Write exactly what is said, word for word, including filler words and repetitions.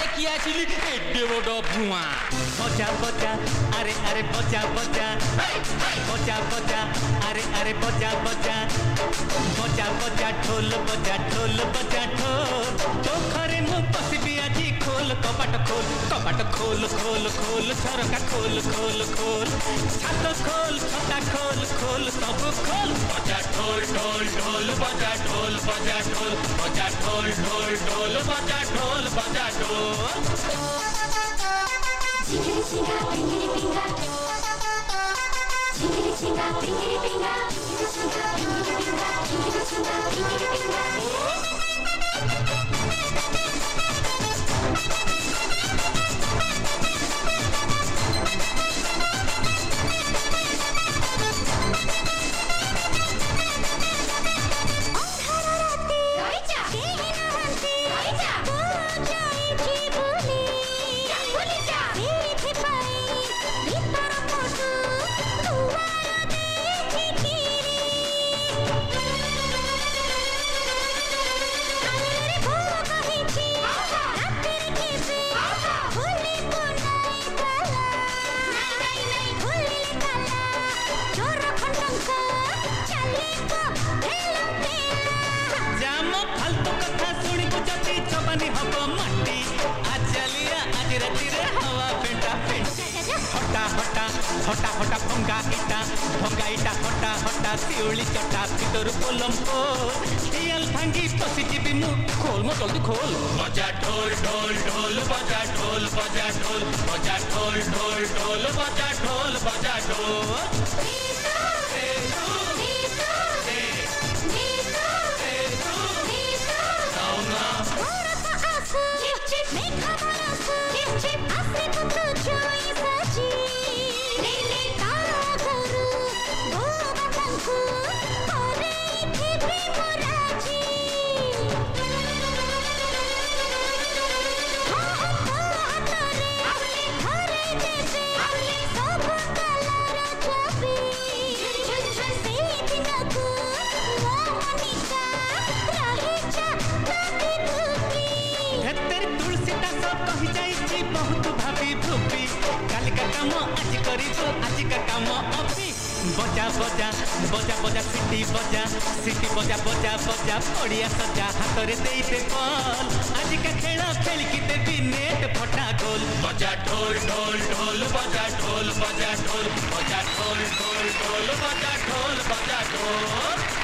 देखी आसिली एडे बड़ भुआ बजा बजा अरे अरे बजा बजा बजा बजा अरे अरे बजा बजा बजा बजा ढोल बजा ढोल बजा ढोल चोखरे मु पसिबी आजी खोल कबाट खोल कबाट खोल खोल खोल झरका खोल खोल खोल छात खोल छता खोल खोल सब खोल बजा ढोल ढोल ढोल बजा ढोल बजा ढोल बजा ढोल ढोल ढोल बजा ढोल बजा ढोल Chingiri chinga, pingiri pinga. Chingiri chinga, pingiri pinga. Chingiri chinga, pingiri pinga. Chingiri chinga, pingiri pinga. हटा हटा भंगा इटा भंगा इटा हटा हटा शिउली चटा भीतर कोलंबो दियल भांगी पसी जीबी मु खोल मो जल्दी खोल बजा ढोल ढोल ढोल बजा ढोल बजा ढोल बजा ढोल ढोल ढोल बजा ढोल बजा ढोल बजा बजा बजा बजा सिटी बजा सिटी बजा बजा बजा पड़िया सजा हाथ रे दे दे बॉल आज का खेल खेल की देवी नेट फटा गोल बजा ढोल ढोल ढोल बजा ढोल बजा ढोल बजा ढोल ढोल ढोल बजा ढोल बजा ढोल